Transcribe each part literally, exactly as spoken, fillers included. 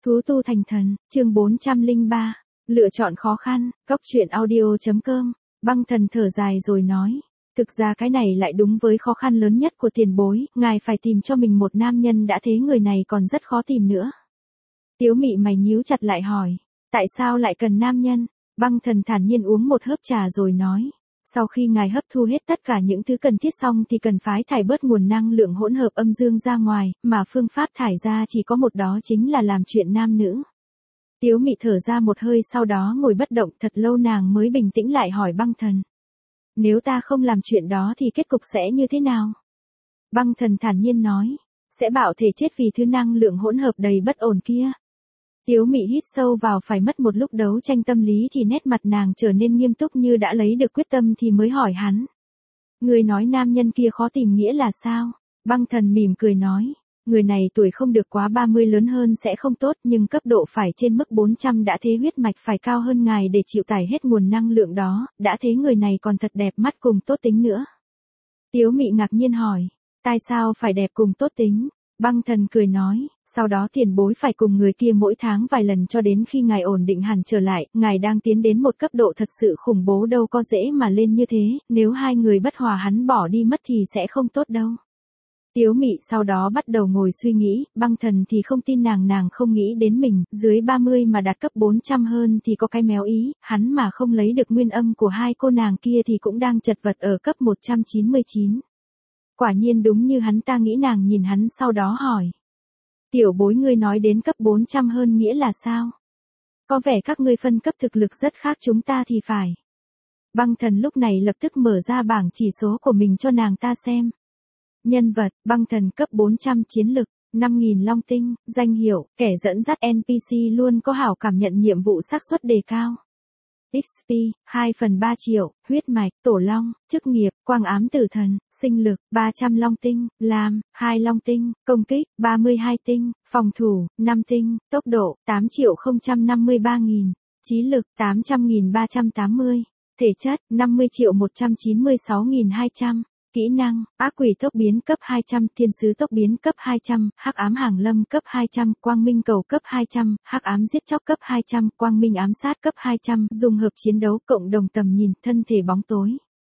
Thú tu thành thần, chương bốn trăm lẻ ba. Lựa chọn khó khăn, Cóc truyện audio.com. Băng thần thở dài rồi nói. Thực ra cái này lại đúng với khó khăn lớn nhất của tiền bối, ngài phải tìm cho mình một nam nhân đã thế người này còn rất khó tìm nữa. Tiếu mị mày nhíu chặt lại hỏi. Tại sao lại cần nam nhân? Băng thần thản nhiên uống một hớp trà rồi nói. Sau khi ngài hấp thu hết tất cả những thứ cần thiết xong thì cần phái thải bớt nguồn năng lượng hỗn hợp âm dương ra ngoài, mà phương pháp thải ra chỉ có một, đó chính là làm chuyện nam nữ. Tiếu mị thở ra một hơi, sau đó ngồi bất động thật lâu nàng mới bình tĩnh lại hỏi băng thần. Nếu ta không làm chuyện đó thì kết cục sẽ như thế nào? Băng thần thản nhiên nói. Sẽ bạo thể chết vì thứ năng lượng hỗn hợp đầy bất ổn kia. Tiếu mị hít sâu vào, phải mất một lúc đấu tranh tâm lý thì nét mặt nàng trở nên nghiêm túc như đã lấy được quyết tâm thì mới hỏi hắn. Người nói nam nhân kia khó tìm nghĩa là sao? Băng thần mỉm cười nói. Người này tuổi không được quá ba mươi, lớn hơn sẽ không tốt, nhưng cấp độ phải trên mức bốn trăm, đã thế huyết mạch phải cao hơn ngài để chịu tải hết nguồn năng lượng đó, đã thế người này còn thật đẹp mắt cùng tốt tính nữa. Tiếu mị ngạc nhiên hỏi. Tại sao phải đẹp cùng tốt tính? Băng thần cười nói, sau đó tiền bối phải cùng người kia mỗi tháng vài lần cho đến khi ngài ổn định hẳn trở lại, ngài đang tiến đến một cấp độ thật sự khủng bố, đâu có dễ mà lên như thế, nếu hai người bất hòa hắn bỏ đi mất thì sẽ không tốt đâu. Tiếu mị sau đó bắt đầu ngồi suy nghĩ, băng thần thì không tin nàng nàng không nghĩ đến mình, dưới ba mươi mà đạt cấp bốn trăm hơn thì có cái méo ý, hắn mà không lấy được nguyên âm của hai cô nàng kia thì cũng đang chật vật ở cấp một trăm chín mươi chín. Quả nhiên đúng như hắn ta nghĩ, nàng nhìn hắn sau đó hỏi. Tiểu bối, ngươi nói đến cấp bốn trăm hơn nghĩa là sao? Có vẻ các ngươi phân cấp thực lực rất khác chúng ta thì phải. Băng thần lúc này lập tức mở ra bảng chỉ số của mình cho nàng ta xem. Nhân vật, băng thần cấp bốn trăm, chiến lực, năm nghìn long tinh, danh hiệu, kẻ dẫn dắt en pê xê luôn có hảo cảm, nhận nhiệm vụ xác suất đề cao. ích pê, hai phần ba triệu, huyết mạch, tổ long, chức nghiệp, quang ám tử thần, sinh lực, ba trăm long tinh, làm, hai long tinh, công kích, ba mươi hai tinh, phòng thủ, năm tinh, tốc độ, tám triệu không trăm năm mươi ba nghìn, trí lực, tám trăm nghìn ba trăm tám mươi, thể chất, năm mươi triệu một trăm chín mươi sáu nghìn hai trăm. Kỹ năng, ác quỷ tốc biến cấp hai trăm, thiên sứ tốc biến cấp hai trăm, hắc ám hàng lâm cấp hai trăm, quang minh cầu cấp hai trăm, hắc ám giết chóc cấp hai trăm, quang minh ám sát cấp hai trăm, dung hợp chiến đấu, cộng đồng tầm nhìn, thân thể bóng tối.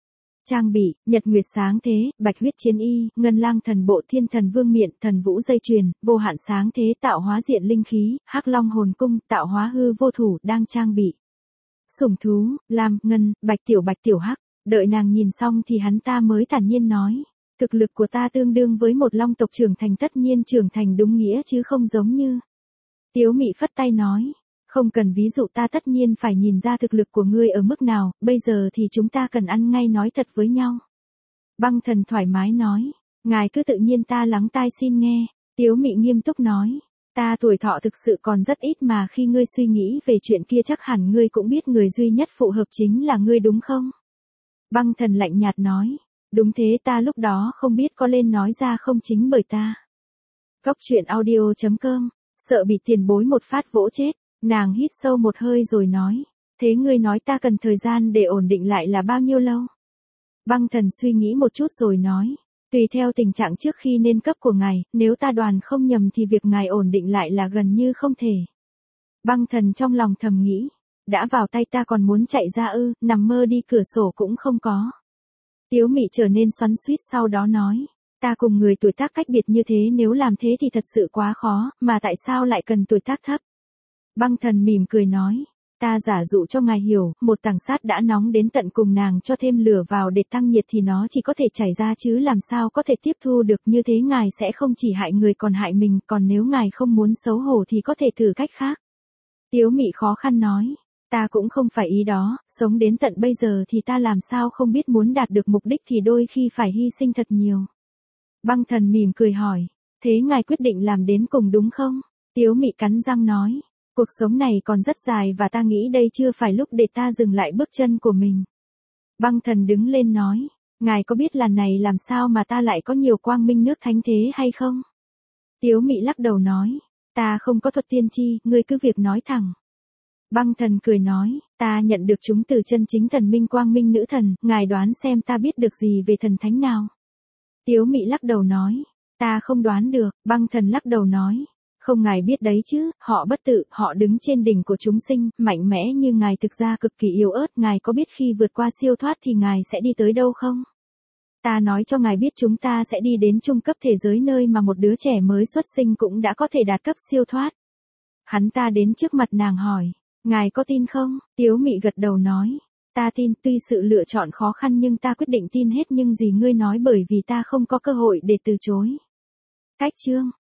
Trang bị, nhật nguyệt sáng thế, bạch huyết chiến y, ngân lang thần bộ, thiên thần vương miện, thần vũ dây chuyền, vô hạn sáng thế, tạo hóa diện linh khí, hắc long hồn cung, tạo hóa hư vô thủ, đang trang bị. Sủng thú, lam, ngân, bạch tiểu bạch tiểu hắc. Đợi nàng nhìn xong thì hắn ta mới thản nhiên nói. Thực lực của ta tương đương với một long tộc trưởng thành, tất nhiên trưởng thành đúng nghĩa chứ không giống như. Tiếu mị phất tay nói. Không cần ví dụ, ta tất nhiên phải nhìn ra thực lực của ngươi ở mức nào, bây giờ thì chúng ta cần ăn ngay nói thật với nhau. Băng thần thoải mái nói. Ngài cứ tự nhiên, ta lắng tai xin nghe. Tiếu mị nghiêm túc nói. Ta tuổi thọ thực sự còn rất ít, mà khi ngươi suy nghĩ về chuyện kia chắc hẳn ngươi cũng biết người duy nhất phù hợp chính là ngươi đúng không? Băng thần lạnh nhạt nói. Đúng thế, ta lúc đó không biết có lên nói ra không, chính bởi ta. Cóc truyện audio.com. Sợ bị tiền bối một phát vỗ chết, nàng hít sâu một hơi rồi nói. Thế ngươi nói ta cần thời gian để ổn định lại là bao nhiêu lâu? Băng thần suy nghĩ một chút rồi nói. Tùy theo tình trạng trước khi nên cấp của ngài, nếu ta đoán không nhầm thì việc ngài ổn định lại là gần như không thể. Băng thần trong lòng thầm nghĩ. Đã vào tay ta còn muốn chạy ra ư, nằm mơ đi, cửa sổ cũng không có. Tiếu mị trở nên xoắn xuýt, sau đó nói. Ta cùng người tuổi tác cách biệt như thế, nếu làm thế thì thật sự quá khó, mà tại sao lại cần tuổi tác thấp? Băng thần mỉm cười nói. Ta giả dụ cho ngài hiểu, một tảng sắt đã nóng đến tận cùng, nàng cho thêm lửa vào để tăng nhiệt thì nó chỉ có thể chảy ra chứ làm sao có thể tiếp thu được, như thế ngài sẽ không chỉ hại người còn hại mình, còn nếu ngài không muốn xấu hổ thì có thể thử cách khác. Tiếu mị khó khăn nói. Ta cũng không phải ý đó, sống đến tận bây giờ thì ta làm sao không biết muốn đạt được mục đích thì đôi khi phải hy sinh thật nhiều. Băng thần mỉm cười hỏi, thế ngài quyết định làm đến cùng đúng không? Tiếu mị cắn răng nói, cuộc sống này còn rất dài và ta nghĩ đây chưa phải lúc để ta dừng lại bước chân của mình. Băng thần đứng lên nói, ngài có biết lần này làm sao mà ta lại có nhiều quang minh nước thánh thế hay không? Tiếu mị lắc đầu nói, ta không có thuật tiên tri, ngươi cứ việc nói thẳng. Băng thần cười nói, ta nhận được chúng từ chân chính thần minh quang minh nữ thần, ngài đoán xem ta biết được gì về thần thánh nào? Tiếu mị lắc đầu nói, ta không đoán được. Băng thần lắc đầu nói, Không ngài biết đấy chứ, họ bất tử, họ đứng trên đỉnh của chúng sinh, mạnh mẽ như ngài thực ra cực kỳ yếu ớt, ngài có biết khi vượt qua siêu thoát thì ngài sẽ đi tới đâu không? Ta nói cho ngài biết chúng ta sẽ đi đến trung cấp thế giới nơi mà một đứa trẻ mới xuất sinh cũng đã có thể đạt cấp siêu thoát. Hắn ta đến trước mặt nàng hỏi, ngài có tin không? Tiếu Mị gật đầu nói, ta tin, tuy sự lựa chọn khó khăn nhưng ta quyết định tin hết những gì ngươi nói bởi vì ta không có cơ hội để từ chối. Cách chương